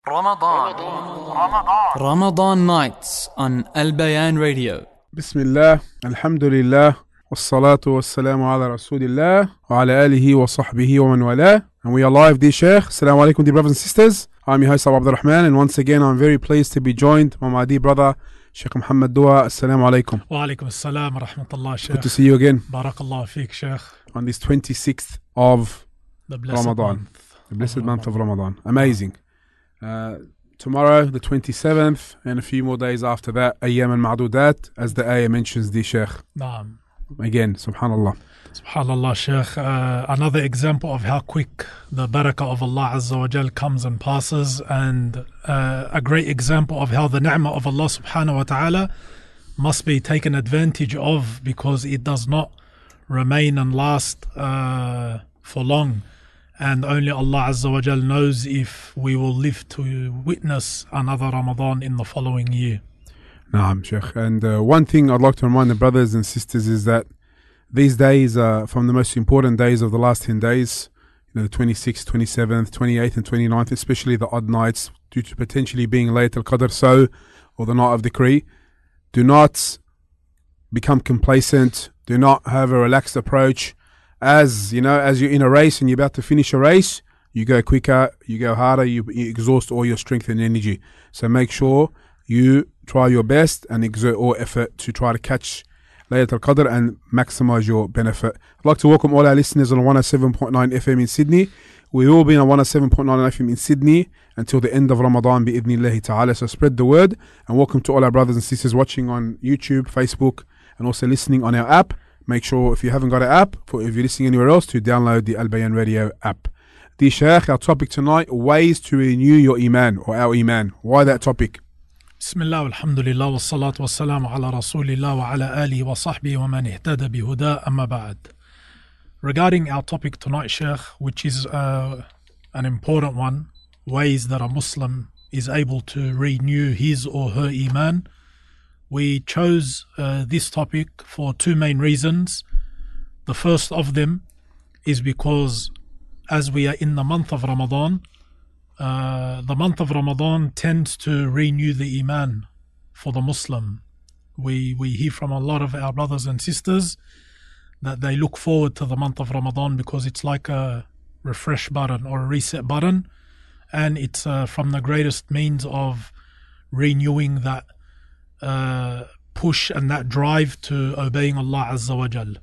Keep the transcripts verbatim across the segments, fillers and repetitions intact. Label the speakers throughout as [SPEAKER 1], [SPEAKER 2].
[SPEAKER 1] Ramadan. Ramadan. Ramadan nights on Al Bayan Radio.
[SPEAKER 2] Bismillah, alhamdulillah, wassalatu wassalamu ala rasulillah, wa ala alihi wa sahbihi wa man wala. And we are live, dear Sheikh. Assalamu alaikum, dear brothers and sisters. I'm your host, Abu Abdul Rahman, and once again, I'm very pleased to be joined by my dear brother, Sheikh Muhammad Dua. Assalamu alaikum.
[SPEAKER 3] Wa alaikum assalam wa rahmatullah, Sheikh.
[SPEAKER 2] Good to see you again.
[SPEAKER 3] Barakallah feek, Sheikh.
[SPEAKER 2] On this twenty-sixth of
[SPEAKER 3] The blessed
[SPEAKER 2] Ramadan,
[SPEAKER 3] month.
[SPEAKER 2] the blessed month of Ramadan. Amazing. Uh, tomorrow, the twenty-seventh, and a few more days after that, Ayyam al-Ma'dudat, as the ayah mentions, the Sheikh.
[SPEAKER 3] Naam.
[SPEAKER 2] Again, subhanallah.
[SPEAKER 3] Subhanallah, Sheikh. Uh, another example of how quick the barakah of Allah Azza wa Jal comes and passes, and uh, a great example of how the ni'mah of Allah subhanahu wa ta'ala must be taken advantage of, because it does not remain and last uh, for long. And only Allah Azza wa Jal knows if we will live to witness another Ramadan in the following year.
[SPEAKER 2] Naam, Sheikh. And uh, one thing I'd like to remind the brothers and sisters is that these days are from the most important days of the last ten days. You know, the twenty-sixth, twenty-seventh, twenty-eighth and twenty-ninth, especially the odd nights, due to potentially being Laylatul Qadr, so, or the night of decree. Do not become complacent. Do not have a relaxed approach. As you know, as you're in a race and you're about to finish a race, you go quicker, you go harder, you, you exhaust all your strength and energy. So make sure you try your best and exert all effort to try to catch Laylatul Qadr and maximize your benefit. I'd like to welcome all our listeners on one oh seven point nine F M in Sydney. We will be on one oh seven point nine F M in Sydney until the end of Ramadan bi-idhnillahi ta'ala. So spread the word, and welcome to all our brothers and sisters watching on YouTube, Facebook, and also listening on our app. Make sure, if you haven't got an app, for if you're listening anywhere else, to download the Al Bayan Radio app. The Shaykh, our topic tonight, ways to renew your Iman, or our Iman. Why that topic?
[SPEAKER 3] Bismillah, alhamdulillah, wa salatu wa salamu ala rasulillah wa ala alihi wa sahbihi wa man ihtada bihuda, amma ba'd. Regarding our topic tonight, Sheikh, which is uh, an important one, ways that a Muslim is able to renew his or her Iman, we chose uh, this topic for two main reasons. The first of them is because as we are in the month of Ramadan, uh, the month of Ramadan tends to renew the Iman for the Muslim. We, we hear from a lot of our brothers and sisters that they look forward to the month of Ramadan because it's like a refresh button or a reset button, and it's uh, from the greatest means of renewing that Uh, push and that drive to obeying Allah Azza wa Jal.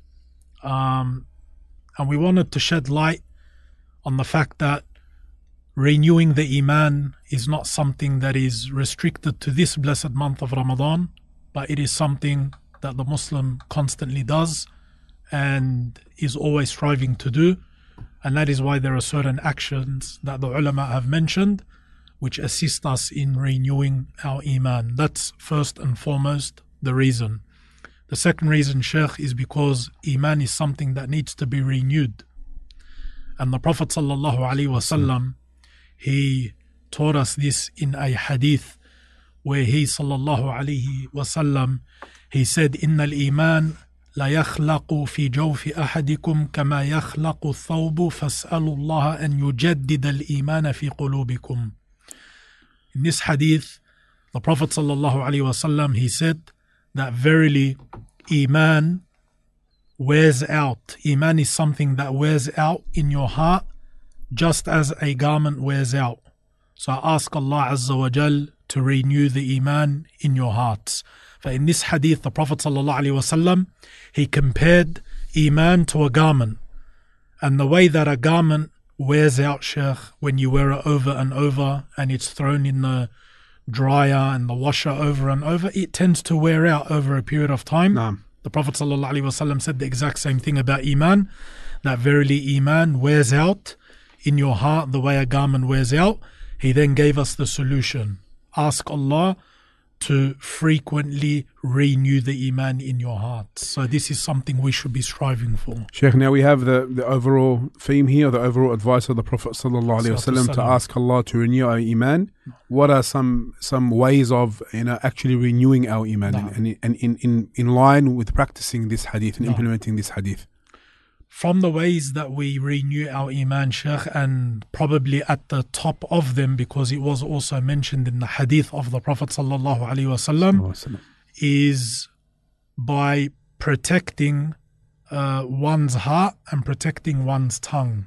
[SPEAKER 3] Um, and we wanted to shed light on the fact that renewing the Iman is not something that is restricted to this blessed month of Ramadan, but it is something that the Muslim constantly does and is always striving to do. And that is why there are certain actions that the ulama have mentioned which assist us in renewing our Iman. That's first and foremost the reason. The second reason, Sheikh, is because Iman is something that needs to be renewed. And the Prophet sallallahu alaihi wasallam, he taught us this in a hadith where he sallallahu alaihi wasallam, he said, "Inna al-iman la yakhlaqu fi jawfi ahadikum kama yakhlaqu thawbu fas'alu Allah an yujaddid al-iman fi qulubikum." In this hadith, the Prophet sallallahu alaihi wasallam, he said that verily Iman wears out. Iman is something that wears out in your heart just as a garment wears out. So I ask Allah Azza wa Jal to renew the Iman in your hearts. For in this hadith, the Prophet sallallahu alaihi wasallam, he compared Iman to a garment. And the way that a garment wears out, Sheikh, when you wear it over and over and it's thrown in the dryer and the washer over and over, it tends to wear out over a period of time.
[SPEAKER 2] Naam.
[SPEAKER 3] The Prophet ﷺ said the exact same thing about Iman, that verily Iman wears out in your heart the way a garment wears out. He then gave us the solution. Ask Allah to frequently renew the Iman in your heart. So this is something we should be striving for.
[SPEAKER 2] Sheikh, now we have the, the overall theme here, the overall advice of the Prophet sallallahu alaihi wasallam to ask Allah to renew our Iman. What are some some ways of, you know, actually renewing our Iman
[SPEAKER 3] no.
[SPEAKER 2] and, and in, in, in line with practicing this hadith and
[SPEAKER 3] no.
[SPEAKER 2] implementing this hadith?
[SPEAKER 3] from the ways that we renew our iman, Sheikh, and probably at the top of them, because it was also mentioned in the hadith of the Prophet sallallahu alaihi wasallam, is by protecting uh, one's heart and protecting one's tongue.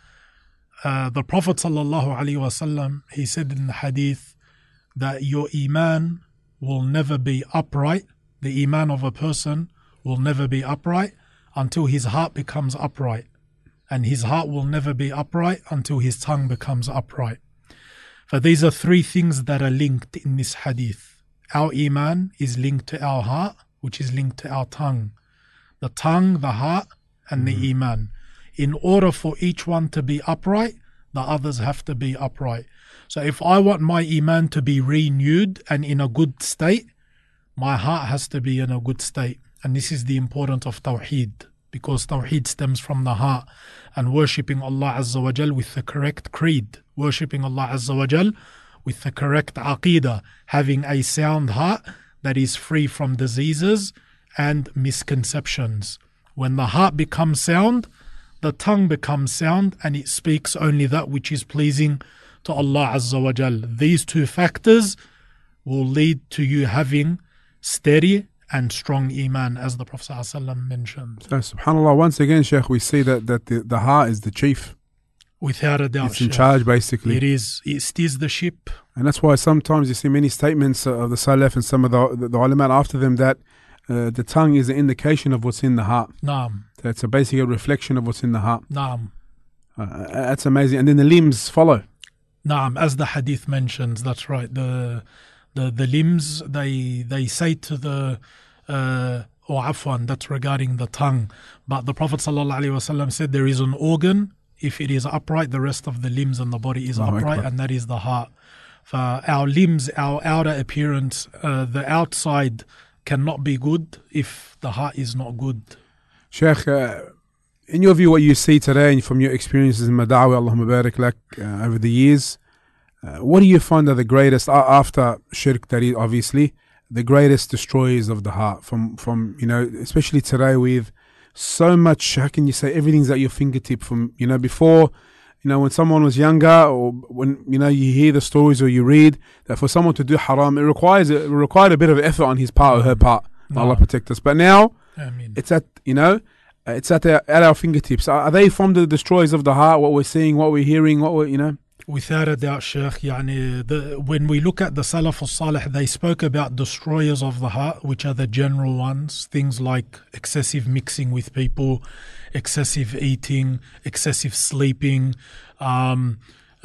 [SPEAKER 3] Uh, the Prophet sallallahu alaihi wasallam, he said in the hadith that your iman will never be upright. The iman of a person will never be upright until his heart becomes upright, and his heart will never be upright until his tongue becomes upright. For these are three things that are linked in this hadith. Our iman is linked to our heart, which is linked to our tongue. The tongue, the heart, and the iman. In order for each one to be upright, the others have to be upright. So if I want my iman to be renewed and in a good state, my heart has to be in a good state. And this is the importance of Tawheed, because Tawheed stems from the heart, and worshipping Allah Azza wa Jal with the correct creed, worshipping Allah Azza wa Jal with the correct aqidah, having a sound heart that is free from diseases and misconceptions. When the heart becomes sound, the tongue becomes sound, and it speaks only that which is pleasing to Allah Azza wa Jal. These two factors will lead to you having steady and strong iman, as the Prophet ﷺ mentioned.
[SPEAKER 2] So, subhanAllah, once again, Shaykh, we see that, that the, the heart is the chief.
[SPEAKER 3] Without a doubt,
[SPEAKER 2] it's in
[SPEAKER 3] Shaykh.
[SPEAKER 2] charge, basically.
[SPEAKER 3] It is. It steers the ship.
[SPEAKER 2] And that's why sometimes you see many statements of the Salaf and some of the, the, the ulama after them that uh, the tongue is an indication of what's in the heart.
[SPEAKER 3] Naam.
[SPEAKER 2] So it's a basically a reflection of what's in the heart.
[SPEAKER 3] Naam.
[SPEAKER 2] Uh, that's amazing. And then the limbs follow.
[SPEAKER 3] Naam, as the hadith mentions, that's right. The the the limbs, they they say to the uh, or afwan, that's regarding the tongue. But the Prophet sallallahu alaihi wasallam said there is an organ. If it is upright, the rest of the limbs and the body is
[SPEAKER 2] Allahu
[SPEAKER 3] upright,
[SPEAKER 2] Akbar.
[SPEAKER 3] and that is the heart. For our limbs, our outer appearance, uh, the outside cannot be good if the heart is not good.
[SPEAKER 2] Sheikh, uh, in your view, what you see today and from your experiences in Madawi, Allahumma barik lak, uh, over the years, uh, what do you find are the greatest, uh, after shirk, that is obviously, the greatest destroyers of the heart? From, from you know, especially today with so much, how can you say, everything's at your fingertip. From, you know, before, you know, when someone was younger, or when, you know, you hear the stories or you read that for someone to do haram, it requires it required a bit of effort on his part or her part.
[SPEAKER 3] No.
[SPEAKER 2] Allah protect us. But now,
[SPEAKER 3] I mean,
[SPEAKER 2] it's at, you know, it's at our, at our fingertips. Are, are they from the destroyers of the heart? What we're seeing, what we're hearing, what we're, you know?
[SPEAKER 3] without a doubt, Sheikh, yani the, when we look at the Salaf al-Salih, they spoke about destroyers of the heart, which are the general ones, things like excessive mixing with people, excessive eating, excessive sleeping, um,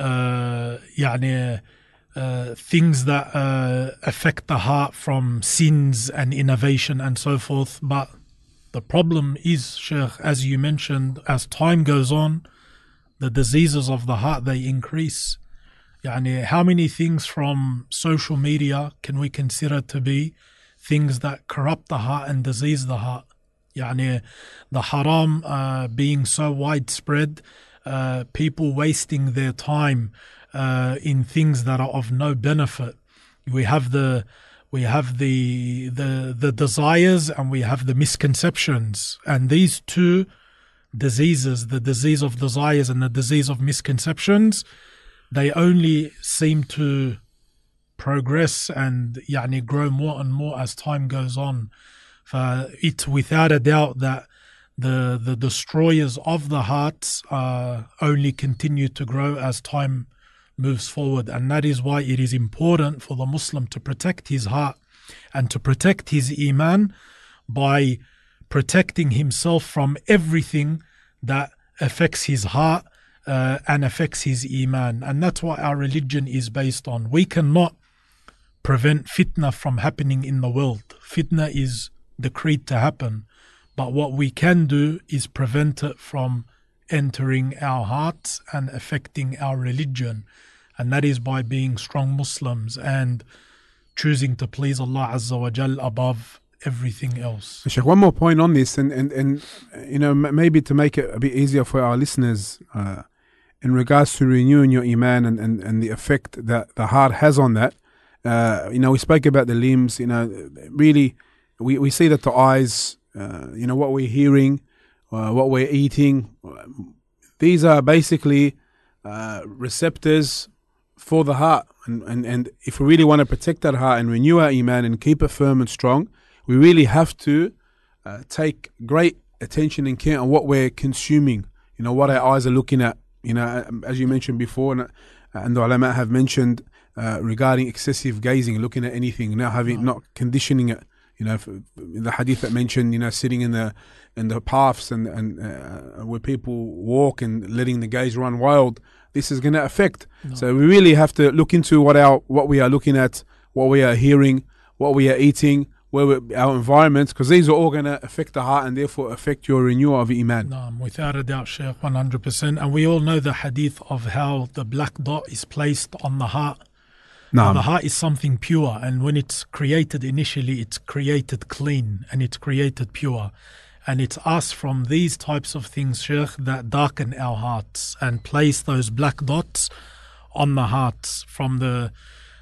[SPEAKER 3] uh, yani, uh, things that uh, affect the heart from sins and innovation and so forth. But the problem is, Sheikh, as you mentioned, as time goes on, the diseases of the heart, they increase. Yani, how many things from social media can we consider to be things that corrupt the heart and disease the heart? Yani, the haram uh, being so widespread, uh, people wasting their time uh, in things that are of no benefit. We have the we have the the the desires and we have the misconceptions, and these two diseases, the disease of desires and the disease of misconceptions, they only seem to progress and yani, grow more and more as time goes on. For it's without a doubt that the the destroyers of the hearts uh, only continue to grow as time moves forward, and that is why it is important for the Muslim to protect his heart and to protect his iman by protecting himself from everything that affects his heart uh, and affects his iman. And that's what our religion is based on. We cannot prevent fitna from happening in the world. Fitna is decreed to happen, but what we can do is prevent it from entering our hearts and affecting our religion, and that is by being strong Muslims and choosing to please Allah Azza wa Jal above everything else.
[SPEAKER 2] Sheikh, one more point on this, and, and, and you know, m- maybe to make it a bit easier for our listeners, uh, in regards to renewing your iman and, and, and the effect that the heart has on that. Uh, you know, we spoke about the limbs. You know, really, we, we see that the eyes, uh, you know, what we're hearing, uh, what we're eating. These are basically uh, receptors for the heart. And, and, and if we really want to protect that heart and renew our iman and keep it firm and strong, we really have to uh, take great attention and care on what we're consuming, you know, what our eyes are looking at. You know, as you mentioned before, and, and the ulama have mentioned uh, regarding excessive gazing, looking at anything, now having, not conditioning it. You know, the hadith that mentioned, you know, sitting in the in the paths and and uh, where people walk and letting the gaze run wild. This is going to affect. No. So we really have to look into what our what we are looking at, what we are hearing, what we are eating, where we, our environments, because these are all going to affect the heart and therefore affect your renewal of iman.
[SPEAKER 3] No, without a doubt, Shaykh, one hundred percent. And we all know the hadith of how the black dot is placed on the heart. No. The heart is something pure, and when it's created initially, it's created clean and it's created pure. And it's us from these types of things, Sheikh, that darken our hearts and place those black dots on the hearts, from the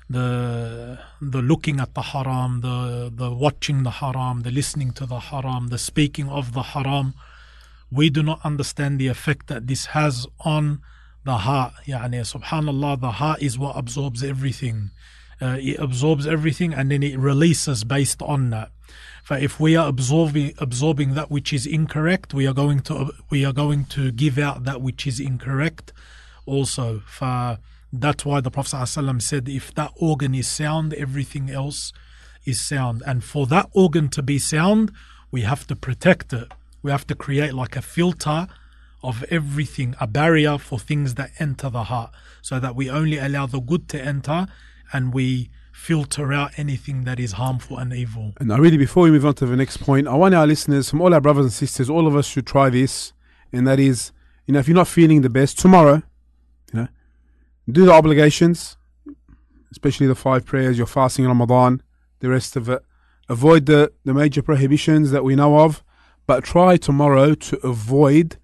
[SPEAKER 3] the the looking at the haram, the, the watching the haram, the listening to the haram, the speaking of the haram. We do not understand the effect that this has on the heart. Yani, subhanallah, the heart is what absorbs everything. Uh, it absorbs everything and then it releases based on that. But if we are absorbing absorbing that which is incorrect, we are going to we are going to give out that which is incorrect also. For that's why the Prophet ﷺ said, if that organ is sound, everything else is sound. And for that organ to be sound, we have to protect it. We have to create like a filter of everything, a barrier for things that enter the heart, so that we only allow the good to enter and we filter out anything that is harmful and evil.
[SPEAKER 2] And I really, before we move on to the next point, I want our listeners, from all our brothers and sisters, all of us should try this. And that is, you know, if you're not feeling the best, tomorrow, you know, do the obligations, especially the five prayers, your fasting in Ramadan, the rest of it. Avoid the, the major prohibitions that we know of, but try tomorrow to avoid,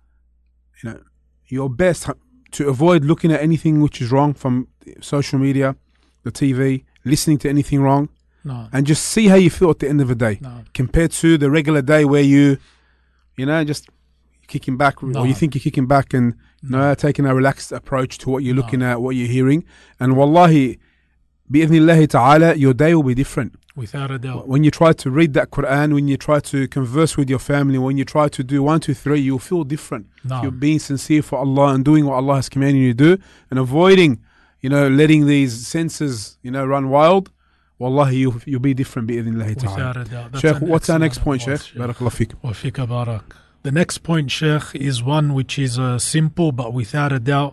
[SPEAKER 2] you know, your best to avoid looking at anything which is wrong from social media, the T V, listening to anything wrong,
[SPEAKER 3] no.
[SPEAKER 2] and just see how you feel at the end of the day,
[SPEAKER 3] no.
[SPEAKER 2] compared to the regular day where you, you know, just kicking back, no. or you think you're kicking back and, you know, taking a relaxed approach to what you're looking no. at, what you're hearing. And wallahi, bi'idhnillahi ta'ala, your day will be different.
[SPEAKER 3] Without a doubt.
[SPEAKER 2] When you try to read that Quran, when you try to converse with your family, when you try to do one, two, three, you'll feel different.
[SPEAKER 3] No.
[SPEAKER 2] If you're being sincere for Allah and doing what Allah has commanded you to do, and avoiding, you know, letting these senses, you know, run wild, wallahi, you'll, you'll be different bi'idhnillahi ta'ala.
[SPEAKER 3] Without a doubt.
[SPEAKER 2] Sheikh, what's our next point, Sheikh? Barakallah fiqh.
[SPEAKER 3] Wa fika barak. The next point, Sheikh, is one which is uh, simple, but without a doubt,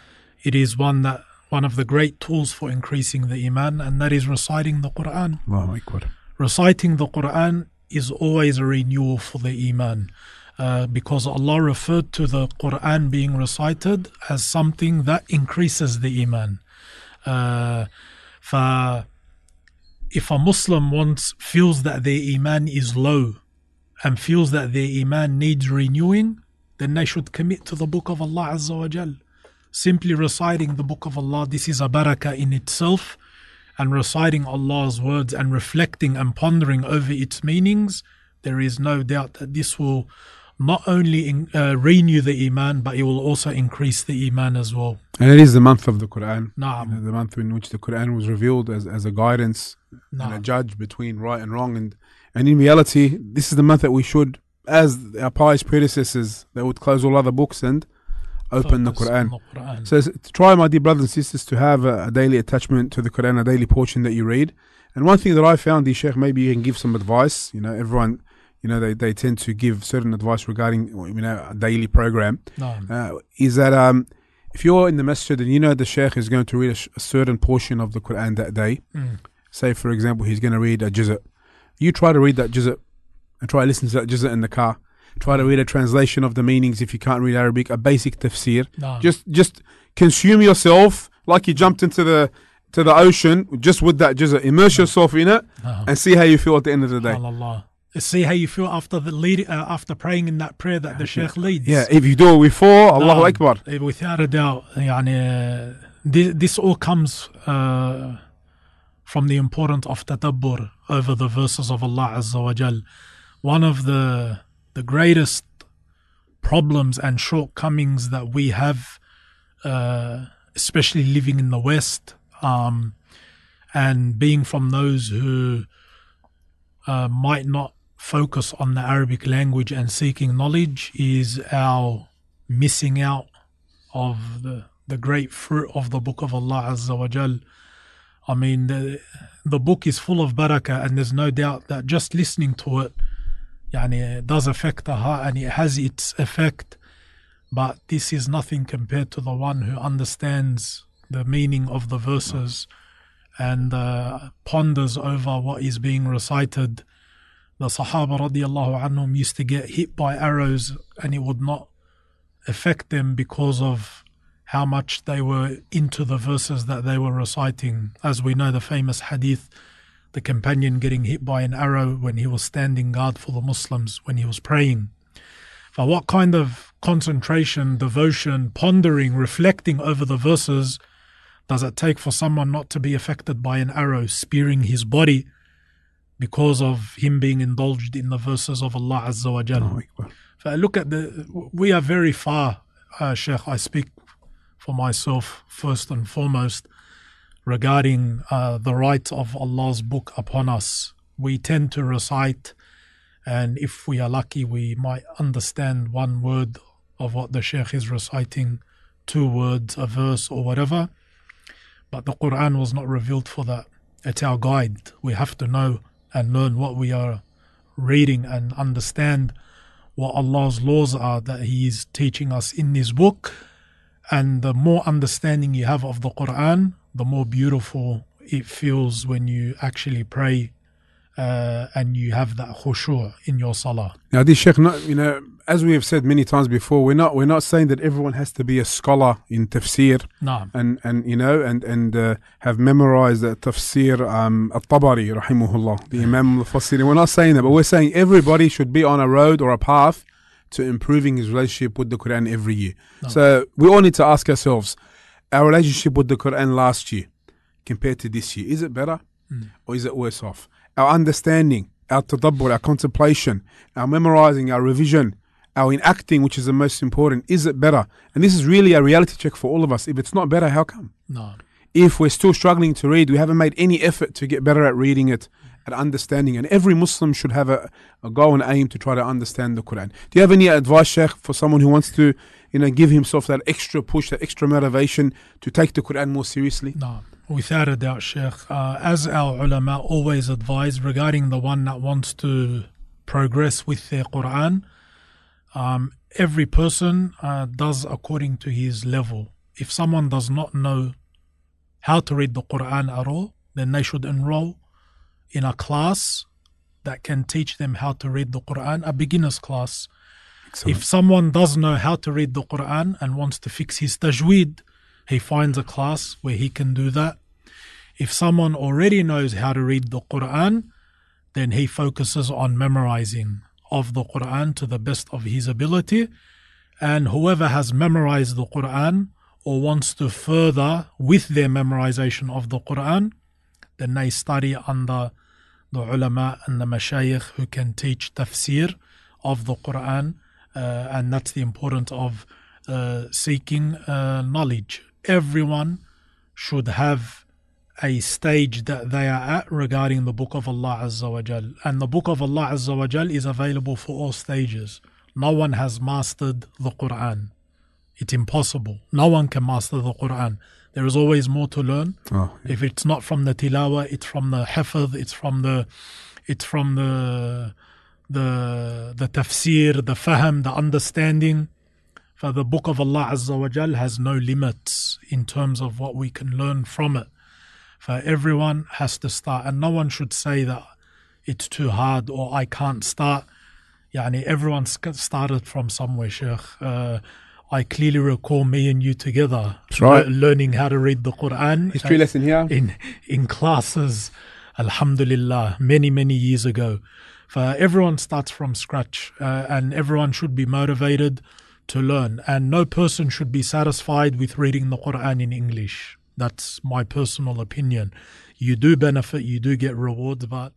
[SPEAKER 3] it is one that one of the great tools for increasing the iman, and that is reciting the Quran.
[SPEAKER 2] Allahu Akbar.
[SPEAKER 3] Reciting the Quran is always a renewal for the iman, uh, because Allah referred to the Quran being recited as something that increases the iman. Uh, for if a Muslim wants feels that their iman is low and feels that their iman needs renewing, then they should commit to the book of Allah Azza wa Jal. Simply reciting the book of Allah, this is a barakah in itself, and reciting Allah's words and reflecting and pondering over its meanings, there is no doubt that this will not only in, uh, renew the iman, but it will also increase the iman as well.
[SPEAKER 2] And it is the month of the Quran,
[SPEAKER 3] Naam.
[SPEAKER 2] you know, the month in which the Quran was revealed as, as a guidance
[SPEAKER 3] Naam.
[SPEAKER 2] and a judge between right and wrong. And, and in reality, this is the month that we should, as our pious predecessors, that would close all other books and open the Quran.
[SPEAKER 3] the Quran.
[SPEAKER 2] So to try, my dear brothers and sisters, to have a, a daily attachment to the Quran, a daily portion that you read. And one thing that I found, the Sheikh, maybe you can give some advice. You know, everyone, you know, they, they tend to give certain advice regarding, you know, a daily program.
[SPEAKER 3] No.
[SPEAKER 2] Uh, is that um, if you're in the masjid and you know the Sheikh is going to read a, sh- a certain portion of the Quran that day,
[SPEAKER 3] mm.
[SPEAKER 2] say for example he's going to read a juz', you try to read that juz' and try to listen to that juz' in the car. Try to read a translation of the meanings if you can't read Arabic, a basic tafsir.
[SPEAKER 3] No.
[SPEAKER 2] Just just consume yourself like you jumped into the to the ocean just with that juz'. Immerse no. yourself in it
[SPEAKER 3] no.
[SPEAKER 2] and see how you feel at the end of the day.
[SPEAKER 3] Allah. See how you feel after the lead, uh, after praying in that prayer that the Sheikh leads.
[SPEAKER 2] Yeah, if you do it before,
[SPEAKER 3] no.
[SPEAKER 2] Allahu Akbar.
[SPEAKER 3] Without a doubt, يعني, this, this all comes uh, from the importance of tadabbur over the verses of Allah Azza wa Jal. One of the the greatest problems and shortcomings that we have, uh, especially living in the West, um, and being from those who uh, might not focus on the Arabic language and seeking knowledge, is our missing out of the, the great fruit of the book of Allah Azza wa Jal. I mean, the, the book is full of barakah, and there's no doubt that just listening to it, yani, it does affect the heart and it has its effect. But this is nothing compared to the one who understands the meaning of the verses and uh, ponders over what is being recited. The Sahaba radiallahu anhum used to get hit by arrows and it would not affect them because of how much they were into the verses that they were reciting. As we know, the famous hadith, the companion getting hit by an arrow when he was standing guard for the Muslims, when he was praying. For what kind of concentration, devotion, pondering, reflecting over the verses does it take for someone not to be affected by an arrow spearing his body because of him being indulged in the verses of Allah Azza wa Jalla? So look at the, we are very far, uh, Sheikh, I speak for myself first and foremost, regarding uh, the right of Allah's book upon us. We tend to recite, and if we are lucky, we might understand one word of what the Sheikh is reciting, two words, a verse or whatever. But the Quran was not revealed for that. It's our guide. We have to know and learn what we are reading and understand what Allah's laws are that He is teaching us in this book. And the more understanding you have of the Quran, the more beautiful it feels when you actually pray uh, and you have that khushu' in your salah.
[SPEAKER 2] Now, this Sheikh, you know, as we have said many times before, we're not we're not saying that everyone has to be a scholar in tafsir,
[SPEAKER 3] no.
[SPEAKER 2] and and you know and and uh, have memorized the tafsir um, al-Tabari, rahimahullah, the Imam al-Mufassirin. We're not saying that, but we're saying everybody should be on a road or a path to improving his relationship with the Quran every year. No. So we all need to ask ourselves, our relationship with the Quran last year compared to this year, is it better mm. or is it worse off? Our understanding, our tadabbur, our contemplation, our memorizing, our revision, our enacting, which is the most important, is it better? And this is really a reality check for all of us. If it's not better, how come?
[SPEAKER 3] No.
[SPEAKER 2] If we're still struggling to read, we haven't made any effort to get better at reading it, at understanding. And every Muslim should have a, a goal and aim to try to understand the Quran. Do you have any advice, Sheikh, for someone who wants to, you know, give himself that extra push, that extra motivation to take the Quran more seriously?
[SPEAKER 3] No, without a doubt, Sheikh. Uh, as our ulama always advise regarding the one that wants to progress with their Quran, um, every person uh, does according to his level. If someone does not know how to read the Quran at all, then they should enroll in a class that can teach them how to read the Quran, a beginner's class. Excellent. If someone does know how to read the Quran and wants to fix his tajweed, he finds a class where he can do that. If someone already knows how to read the Quran, then he focuses on memorizing of the Quran to the best of his ability. And whoever has memorized the Quran or wants to further with their memorization of the Quran, then they study under the ulama and the mashayikh who can teach tafsir of the Quran, uh, and that's the importance of uh, seeking uh, knowledge. Everyone should have a stage that they are at regarding the book of Allah Azza wa Jal, and the book of Allah Azza wa Jal is available for all stages. No one has mastered the Quran. It's impossible. No one can master the Quran. There is always more to learn. Oh, yeah. If it's not from the tilawa, it's from the hafidh, it's from the, it's from the, the, the tafsir, the fahm, the understanding. For the book of Allah Azza wa Jal has no limits in terms of what we can learn from it. For everyone has to start, and no one should say that it's too hard or I can't start. Yani everyone started from somewhere, Sheikh. Uh, I clearly recall me and you together
[SPEAKER 2] right.
[SPEAKER 3] le- learning how to read the Quran.
[SPEAKER 2] History uh, lesson here.
[SPEAKER 3] In, in classes, alhamdulillah, many, many years ago. For everyone starts from scratch, uh, and everyone should be motivated to learn. And no person should be satisfied with reading the Quran in English. That's my personal opinion. You do benefit, you do get rewards, but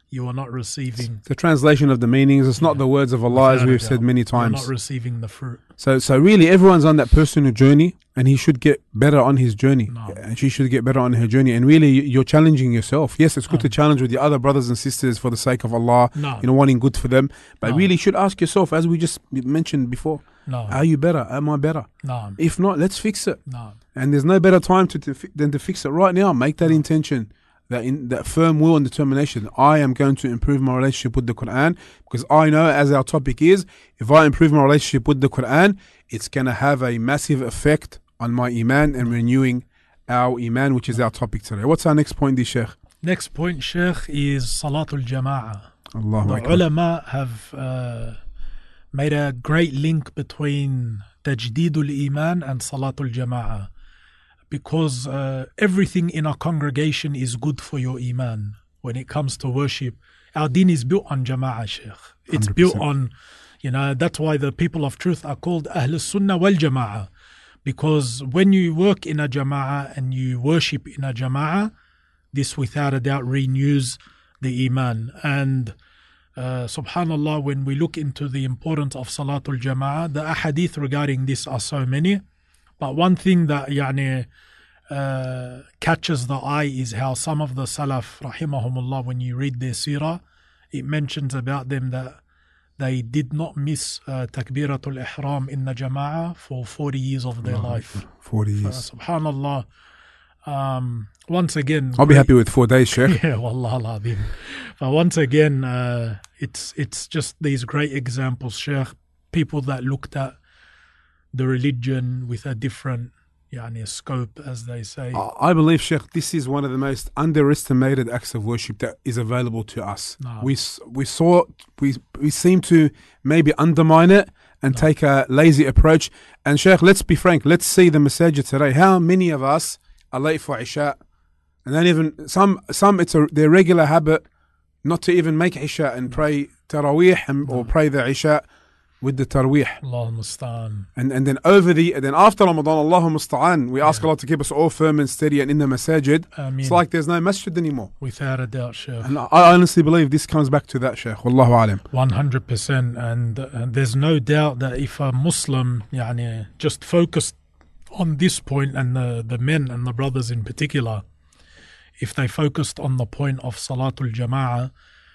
[SPEAKER 3] you are not receiving.
[SPEAKER 2] The translation of the meanings, it's not
[SPEAKER 3] Yeah.
[SPEAKER 2] the words of Allah, as
[SPEAKER 3] Without a
[SPEAKER 2] we've
[SPEAKER 3] doubt.
[SPEAKER 2] said many
[SPEAKER 3] You're
[SPEAKER 2] times.
[SPEAKER 3] not receiving the fruit.
[SPEAKER 2] So, so really, everyone's on that personal journey, and he should get better on his journey,
[SPEAKER 3] No.
[SPEAKER 2] and she should get better on her journey. And really, you're challenging yourself. Yes, it's good to challenge with your other brothers and sisters for the sake of Allah,
[SPEAKER 3] No.
[SPEAKER 2] you know, wanting good for them. But
[SPEAKER 3] No.
[SPEAKER 2] really, you should ask yourself, as we just mentioned before,
[SPEAKER 3] No.
[SPEAKER 2] are you better? Am I better?
[SPEAKER 3] No.
[SPEAKER 2] If not, let's fix it.
[SPEAKER 3] No.
[SPEAKER 2] And there's no better time to, to fi- than to fix it right now. Make that intention, that in that firm will and determination. I am going to improve my relationship with the Quran, because I know, as our topic is, if I improve my relationship with the Quran, it's going to have a massive effect on my iman and renewing our iman, which is our topic today. What's our next point, Sheikh?
[SPEAKER 3] Next point, Sheikh, is Salatul Jama'ah.
[SPEAKER 2] Allahu
[SPEAKER 3] The
[SPEAKER 2] Akbar.
[SPEAKER 3] ulama have uh, made a great link between Tajdidul Iman and Salatul Jama'ah, because uh, everything in a congregation is good for your Iman. When it comes to worship, our deen is built on Jama'ah, Sheikh. It's
[SPEAKER 2] one hundred percent.
[SPEAKER 3] built on, you know, that's why the people of truth are called Ahl Sunnah wal Jama'ah, because when you work in a Jama'ah and you worship in a Jama'ah, this without a doubt renews the Iman. And uh, subhanallah, when we look into the importance of Salatul Jama'ah, the ahadith regarding this are so many. But one thing that yani, uh, catches the eye is how some of the Salaf, rahimahumullah, when you read their seerah, it mentions about them that they did not miss uh, Takbiratul Ihram in the Jama'ah for forty years of their life.
[SPEAKER 2] forty
[SPEAKER 3] Uh,
[SPEAKER 2] years.
[SPEAKER 3] subhanallah. Um, once again,
[SPEAKER 2] I'll be
[SPEAKER 3] great-
[SPEAKER 2] happy with four days, Sheikh.
[SPEAKER 3] yeah, wallah al-azim. But once again, uh, it's it's just these great examples, Sheikh. People that looked at the religion with a different yani, scope, as they say.
[SPEAKER 2] I believe, Sheikh, this is one of the most underestimated acts of worship that is available to us.
[SPEAKER 3] No.
[SPEAKER 2] We s- we saw we we seem to maybe undermine it and take a lazy approach. And Sheikh, let's be frank. Let's see the masajid today. How many of us are late for Isha, and then even some some it's a their regular habit not to even make Isha and pray Taraweeh and, or pray the Isha with the Taraweeh.
[SPEAKER 3] Allah musta'an.
[SPEAKER 2] And and then over the and then after Ramadan, Allahu musta'an, we ask
[SPEAKER 3] Yeah.
[SPEAKER 2] Allah to keep us all firm and steady and in the masajid.
[SPEAKER 3] Ameen.
[SPEAKER 2] It's like there's no masjid anymore.
[SPEAKER 3] Without a doubt, Sheikh.
[SPEAKER 2] And I honestly believe this comes back to that, Sheikh. Wallahu alam.
[SPEAKER 3] one hundred percent. And, uh, there's no doubt that if a Muslim yani, just focused on this point, and the, the men and the brothers in particular, if they focused on the point of Salatul Jama'ah,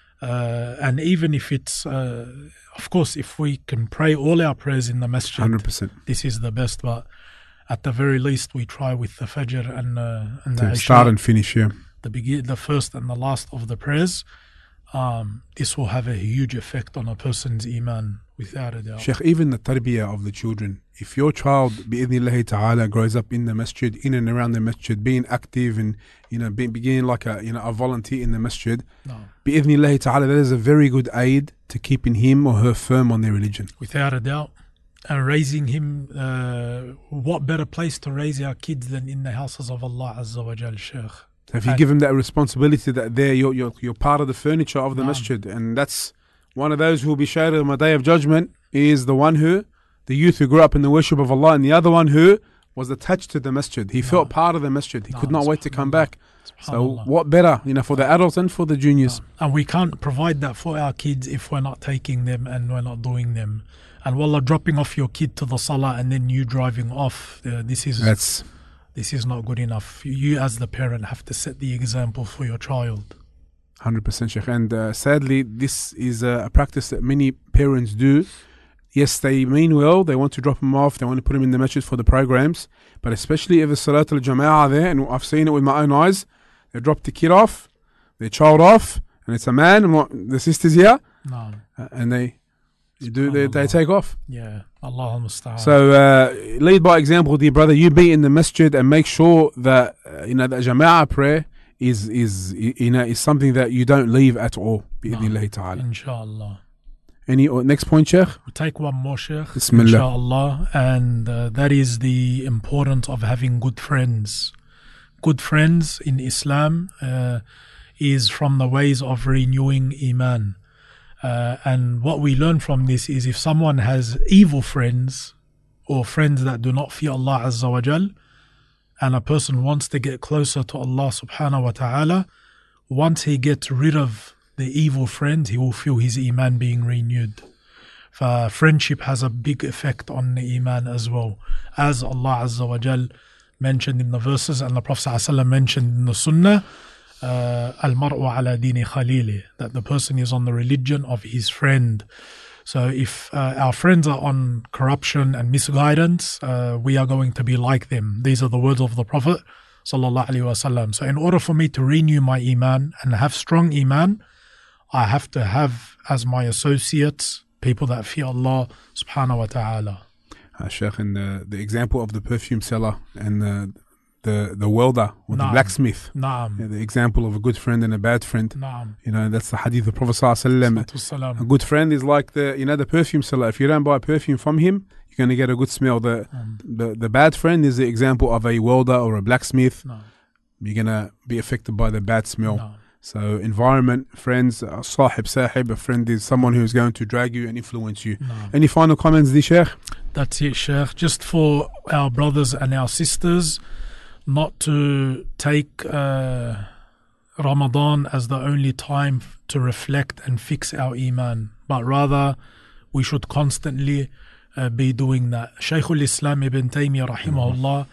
[SPEAKER 3] uh, and even if it's, uh, of course, if we can pray all our prayers in the masjid,
[SPEAKER 2] one hundred percent.
[SPEAKER 3] this is the best. But at the very least, we try with the Fajr and, uh, and the
[SPEAKER 2] To
[SPEAKER 3] Isha,
[SPEAKER 2] start and finish, yeah.
[SPEAKER 3] the, begin, the first and the last of the prayers. Um, this will have a huge effect on a person's Iman, without a doubt.
[SPEAKER 2] Sheikh, even the tarbiyah of the children. If your child, bi'idhnillahi ta'ala, grows up in the masjid, in and around the masjid, being active and, you know, be, beginning like a, you know, a volunteer in the masjid,
[SPEAKER 3] No,
[SPEAKER 2] bi'idhnillahi ta'ala, that is a very good aid to keeping him or her firm on their religion.
[SPEAKER 3] without a doubt. And raising him, uh, what better place to raise our kids than in the houses of Allah Azza wa Jal, Sheikh?
[SPEAKER 2] So if you
[SPEAKER 3] And-
[SPEAKER 2] give them that responsibility that they're you're, you're, you're part of the furniture of the
[SPEAKER 3] Naam.
[SPEAKER 2] masjid, and that's one of those who will be shared on the day of judgment is the one who, the youth who grew up in the worship of Allah, and the other one who was attached to the masjid. He felt part of the masjid. He could
[SPEAKER 3] Naam,
[SPEAKER 2] not wait to come
[SPEAKER 3] subhanallah.
[SPEAKER 2] back. So
[SPEAKER 3] Subhanallah.
[SPEAKER 2] what better, you know, for the adults and for the juniors.
[SPEAKER 3] And we can't provide that for our kids if we're not taking them and we're not doing them. And wallah, dropping off your kid to the salah and then you driving off, uh, this is
[SPEAKER 2] That's
[SPEAKER 3] this is not good enough. You as the parent have to set the example for your child.
[SPEAKER 2] one hundred percent, Sheikh. And uh, sadly, this is a, a practice that many parents do. Yes, they mean well. They want to drop them off. They want to put them in the masjid for the programs. But especially if it's Salatul Jama'ah there, and I've seen it with my own eyes, they drop the kid off, their child off, and it's a man, and what, the sister's here,
[SPEAKER 3] No.
[SPEAKER 2] uh, and they do they, they take off.
[SPEAKER 3] Yeah. Allah musta'an.
[SPEAKER 2] So uh, lead by example, dear brother. You be in the masjid and make sure that uh, you know that Jama'ah prayer is is you know is something that you don't leave at all. Bi'idhnillahi ta'ala.
[SPEAKER 3] Inshallah.
[SPEAKER 2] Any or next point, Sheikh?
[SPEAKER 3] We'll take one more, Sheikh.
[SPEAKER 2] Bismillah.
[SPEAKER 3] Inshallah. And uh, that is the importance of having good friends. Good friends in Islam uh, is from the ways of renewing Iman. Uh, and what we learn from this is if someone has evil friends or friends that do not fear Allah Azza wa Jal, and a person wants to get closer to Allah subhanahu wa ta'ala, once he gets rid of the evil friend, he will feel his iman being renewed. For friendship has a big effect on the iman as well. As Allah Azza wa Jal mentioned in the verses and the Prophet ﷺ mentioned in the Sunnah, uh, Al-mar'u ala dini khalili, that the person is on the religion of his friend. So if uh, our friends are on corruption and misguidance, uh, we are going to be like them. These are the words of the Prophet sallallahu alaihi wasallam. So in order for me to renew my iman and have strong iman, I have to have as my associates people that fear Allah subhanahu wa ta'ala.
[SPEAKER 2] Uh, Sheikh, and the, the example of the perfume seller and the the, the welder or
[SPEAKER 3] Naam.
[SPEAKER 2] the blacksmith,
[SPEAKER 3] Naam.
[SPEAKER 2] yeah, the example of a good friend and a bad friend.
[SPEAKER 3] Naam.
[SPEAKER 2] You know, that's the hadith of the Prophet sallallahu alaihi wasallam. A good friend is like the you know the perfume seller. If you don't buy perfume from him, you're going to get a good smell. The,
[SPEAKER 3] Um.
[SPEAKER 2] the the bad friend is the example of a welder or a blacksmith.
[SPEAKER 3] No.
[SPEAKER 2] You're going to be affected by the bad smell.
[SPEAKER 3] No.
[SPEAKER 2] So environment, friends, uh, sahib, sahib, a friend is someone who's going to drag you and influence you.
[SPEAKER 3] No.
[SPEAKER 2] Any final comments, the Sheikh?
[SPEAKER 3] That's it, Sheikh. Just for our brothers and our sisters, not to take uh, Ramadan as the only time to reflect and fix our iman, but rather we should constantly uh, be doing that. Shaykhul Islam Ibn Taymiyyah rahimahullah,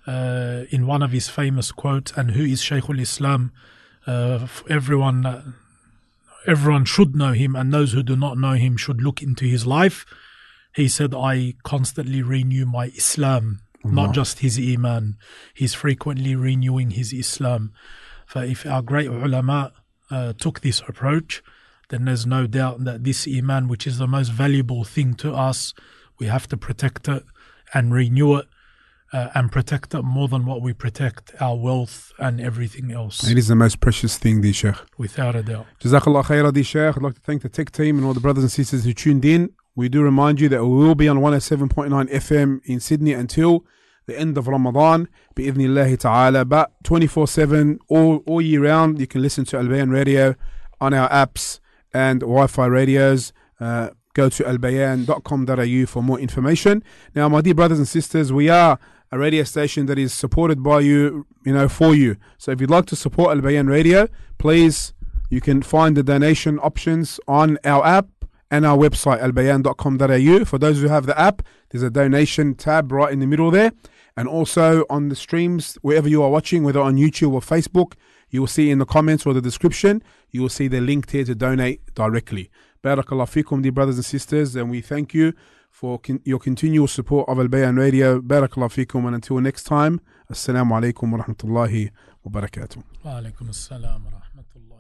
[SPEAKER 3] uh, in one of his famous quotes, and who is Shaykhul Islam? Uh, everyone, uh, everyone should know him, and those who do not know him should look into his life. He said, I constantly renew my Islam,
[SPEAKER 2] Allah.
[SPEAKER 3] not just his Iman. He's frequently renewing his Islam. For if our great ulama uh, took this approach, then there's no doubt that this Iman, which is the most valuable thing to us, we have to protect it and renew it. Uh, and protect it more than what we protect our wealth and everything else.
[SPEAKER 2] It is the most precious thing, the Sheikh.
[SPEAKER 3] Without a doubt.
[SPEAKER 2] Jazakallah khairah, the Sheikh. I'd like to thank the tech team and all the brothers and sisters who tuned in. We do remind you that we will be on one oh seven point nine F M in Sydney until the end of Ramadan, bi'idhnillahi ta'ala. But twenty-four seven, all, all year round, you can listen to Al Bayan Radio on our apps and Wi-Fi radios. Uh, go to al bayan dot com dot a u for more information. Now, my dear brothers and sisters, we are a radio station that is supported by you, you know, for you. So if you'd like to support Al Bayan Radio, please, you can find the donation options on our app and our website, al bayan dot com dot a u. For those who have the app, there's a donation tab right in the middle there. And also on the streams, wherever you are watching, whether on YouTube or Facebook, you will see in the comments or the description, you will see the link here to donate directly. Barakallah fikum, dear brothers and sisters, and we thank you for con- your continual support of Al Bayan Radio. Barakallah fikum, and until next time, Assalamu alaikum wa rahmatullahi wa barakatuh.
[SPEAKER 3] Wa alaikum assalam wa rahmatullah.